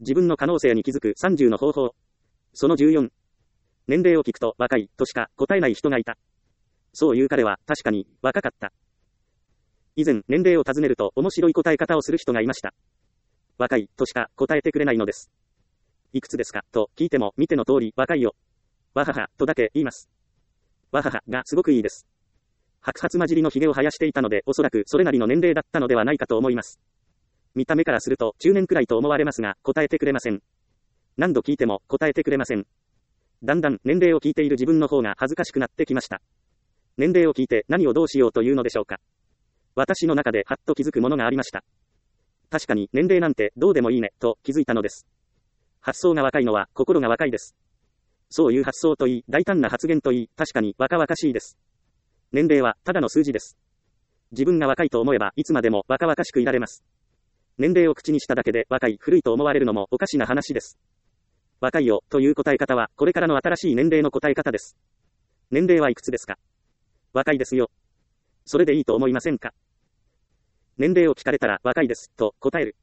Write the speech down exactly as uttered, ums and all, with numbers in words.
自分の可能性に気づくさんじゅうの方法。そのじゅうよん。年齢を聞くと若いとしか答えない人がいた。そういう彼は確かに若かった。以前年齢を尋ねると面白い答え方をする人がいました。若いとしか答えてくれないのです。いくつですかと聞いても見ての通り若いよ。わははとだけ言います。わははがすごくいいです。白髪混じりの髭を生やしていたのでおそらくそれなりの年齢だったのではないかと思います。見た目からすると中年くらいと思われますが答えてくれません。何度聞いても答えてくれません。だんだん年齢を聞いている自分の方が恥ずかしくなってきました。年齢を聞いて何をどうしようというのでしょうか。私の中ではっと気づくものがありました。確かに年齢なんてどうでもいいねと気づいたのです。発想が若いのは心が若いです。そういう発想といい、大胆な発言といい、確かに若々しいです。年齢はただの数字です。自分が若いと思えばいつまでも若々しくいられます。年齢を口にしただけで若い、古いと思われるのもおかしな話です。若いよという答え方はこれからの新しい年齢の答え方です。年齢はいくつですか？若いですよ。それでいいと思いませんか？年齢を聞かれたら若いですと答える。